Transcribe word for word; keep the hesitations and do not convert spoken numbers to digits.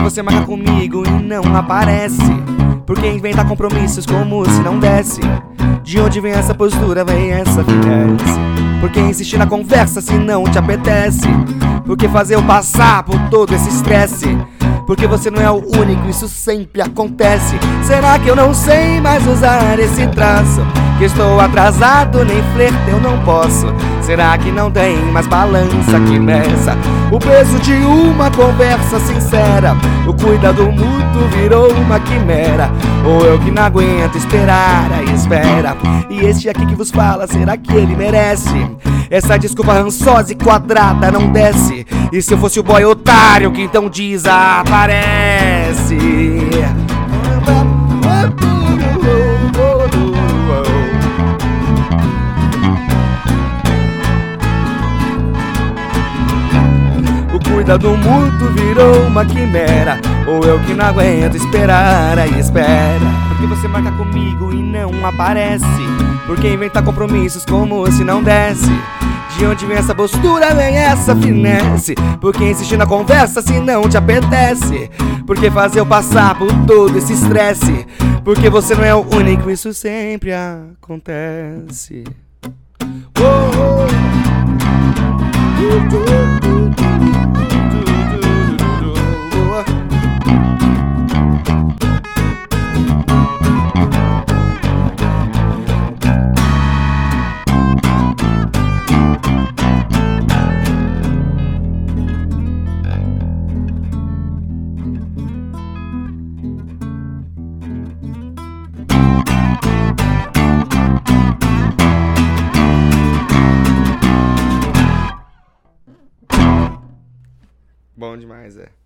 você marca comigo e não aparece? Porque inventa compromissos como se não desse? De onde vem essa postura, vem essa finesse? Por que insistir na conversa se não te apetece? Por que fazer eu passar por todo esse estresse? Porque você não é o único, isso sempre acontece. Será que eu não sei mais usar esse traço? Que estou atrasado, nem flerte eu não posso. Será que não tem mais balança que meça o peso de uma conversa sincera? O cuidado mútuo virou uma quimera, ou eu que não aguento esperar a espera? E este aqui que vos fala, será que ele merece? Essa desculpa rançosa e quadrada não desce. E se eu fosse o boy otário que então desaparece? O cuidado mútuo virou uma quimera, ou eu que não aguento esperar a espera? Porque você marca comigo e não aparece? Porque inventa compromissos como se não desse? De onde vem essa postura, vem essa finesse? Por que insistir na conversa se não te apetece? Por que fazer eu passar por todo esse estresse? Porque você não é o único, isso sempre acontece. Oh, oh. Uh, uh, uh, uh. Bom demais, é.